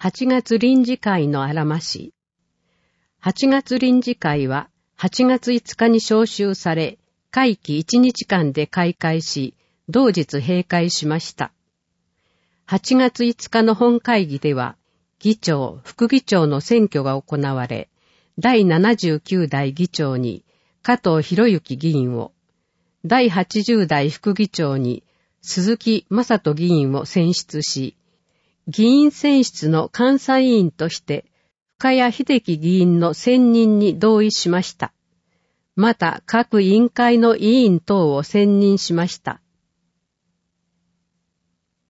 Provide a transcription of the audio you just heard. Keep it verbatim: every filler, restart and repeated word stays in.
はちがつ臨時会のあらまし。はちがつ臨時会ははちがついつかに召集され、会期いちにちかんで開会し、同日閉会しました。はちがついつかの本会議では、議長、副議長の選挙が行われ、だいななじゅうきゅうだい議長に加藤博之議員を、だいはちじゅうだい副議長に鈴木正人議員を選出し、議員選出の監査委員として、深谷秀樹議員の選任に同意しました。また、各委員会の委員等を選任しました。